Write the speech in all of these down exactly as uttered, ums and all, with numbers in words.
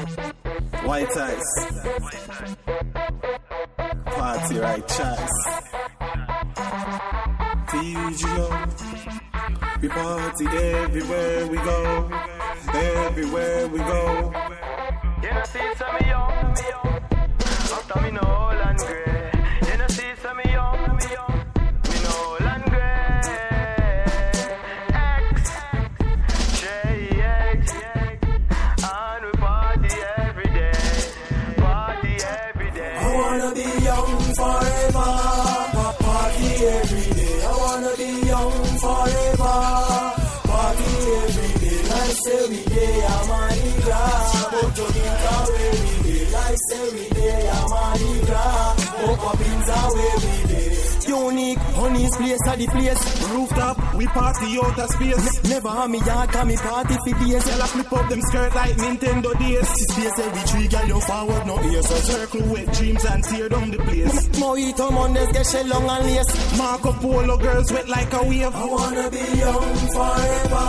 White ice. Party right choice. T G O. We party everywhere we go. Everywhere we go. You know see some young, after me no old and grey. You know see some young, me no old and grey. X, J, X, and we party every day, party every day. I wanna be young forever, party every day. I wanna be young forever, party every day. Like say we day, I'm on the grass, but you think away we day. Like say we day, I'm on the grass, but poppins away we day. Unique, honey's place at the place. Rooftop, we party out of space. Ne- never have me yard, can me party for days. Tell us flip up them skirt like Nintendo days. Space every tree, girl, you forward, no ears. So circle with dreams and tear down the place. Mojito Mondays get shell long and lace. Marco Polo girls wet like a wave. I wanna be young forever,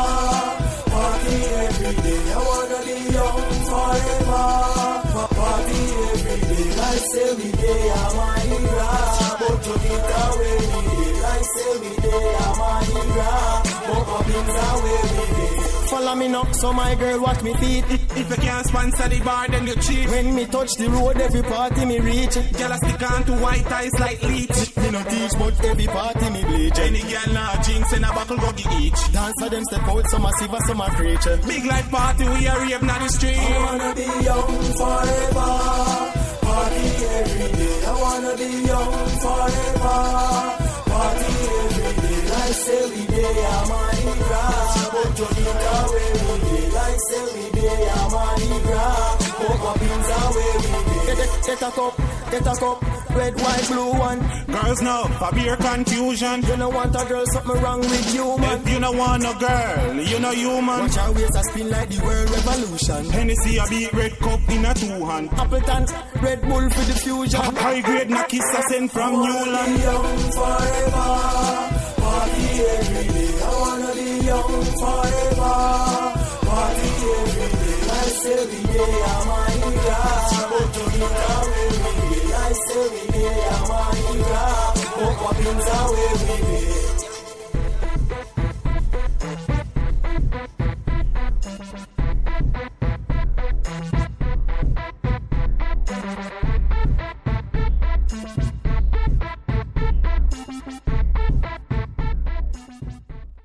party every day. I wanna be young forever, party every day. Like say we day, I'm on the grass, but you get away we day. Like say we day, I'm on the grass, but poppins away we day. Follow me now, so my girl watch me feet. If you can't sponsor the bar, then you cheat. When me touch the road, every party me reach. Girl, I stick on to white eyes like leech. Me no teach, but every party me bleach. Any girl now jinx and a buckle go get each. Dance for them step out, some a silver, some a creature. Big life party, we are rave now the street. I wanna be young forever, party every day. I wanna be young forever, party every day. Like say we day, I'm on the grass, but you get away we day. Like say we day, I'm on the grass, but poppins away we day. Get, get a cup, get a cup, red, white, blue one. Girls now, for beer confusion. You don't want a girl, something wrong with you, man. If you don't want a girl, you know human. Watch our waist a spin like the world revolution. Hennessy a beat red cup in a two hand. Appleton, Red Bull for the fusion. High grade na kiss a send from Newland. Young forever, party every day. I wanna be young forever, party every day. Like say we day, I'm on the grass, but you get away we day. Like say we day, I'm on the grass, but poppins away we day.